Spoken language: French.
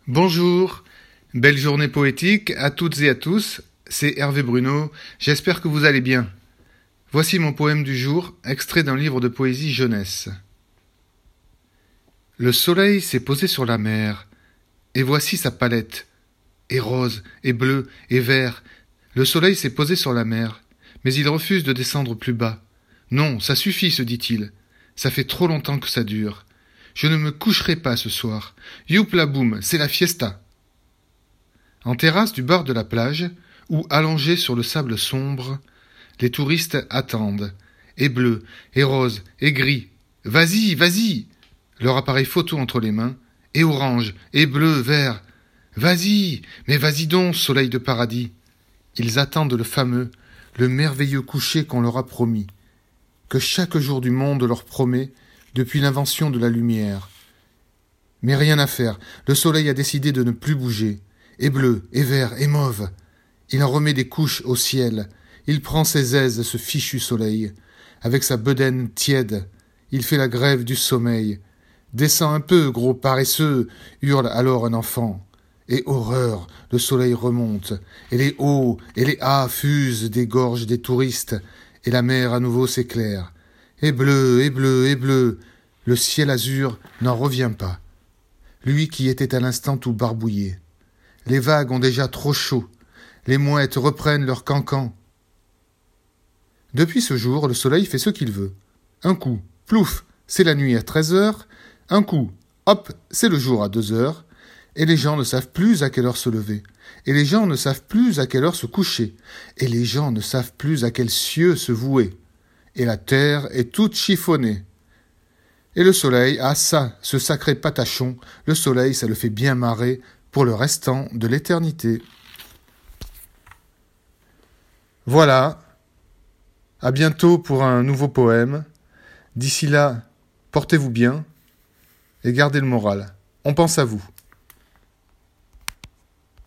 Bonjour, belle journée poétique à toutes et à tous, c'est Hervé Bruno, j'espère que vous allez bien. Voici mon poème du jour, extrait d'un livre de poésie jeunesse. Le soleil s'est posé sur la mer, et voici sa palette, et rose, et bleu, et vert. Le soleil s'est posé sur la mer, mais il refuse de descendre plus bas. Non, ça suffit, se dit-il, ça fait trop longtemps que ça dure. Je ne me coucherai pas ce soir. Youpla boum, c'est la fiesta. En terrasse du bord de la plage, ou allongés sur le sable sombre, les touristes attendent. Et bleu, et rose, et gris. Vas-y, vas-y. Leur appareil photo entre les mains. Et orange, et bleu, vert. Vas-y, mais vas-y donc, soleil de paradis. Ils attendent le fameux, le merveilleux coucher qu'on leur a promis, que chaque jour du monde leur promet, depuis l'invention de la lumière. Mais rien à faire, le soleil a décidé de ne plus bouger. Et bleu, et vert, et mauve. Il en remet des couches au ciel. Il prend ses aises, ce fichu soleil. Avec sa bedaine tiède, il fait la grève du sommeil. Descends un peu, gros paresseux, hurle alors un enfant. Et horreur, le soleil remonte, et les hauts et les has fusent des gorges des touristes, et la mer à nouveau s'éclaire. Et bleu, et bleu, et bleu, le ciel azur n'en revient pas. Lui qui était à l'instant tout barbouillé. Les vagues ont déjà trop chaud, les mouettes reprennent leur cancan. Depuis ce jour, le soleil fait ce qu'il veut. Un coup, plouf, c'est la nuit à 13h, un coup, hop, c'est le jour à 2h, et les gens ne savent plus à quelle heure se lever, et les gens ne savent plus à quelle heure se coucher, et les gens ne savent plus à quel cieux se vouer. Et la terre est toute chiffonnée. Et le soleil, ah ça, ce sacré patachon, le soleil, ça le fait bien marrer pour le restant de l'éternité. Voilà, à bientôt pour un nouveau poème. D'ici là, portez-vous bien et gardez le moral. On pense à vous.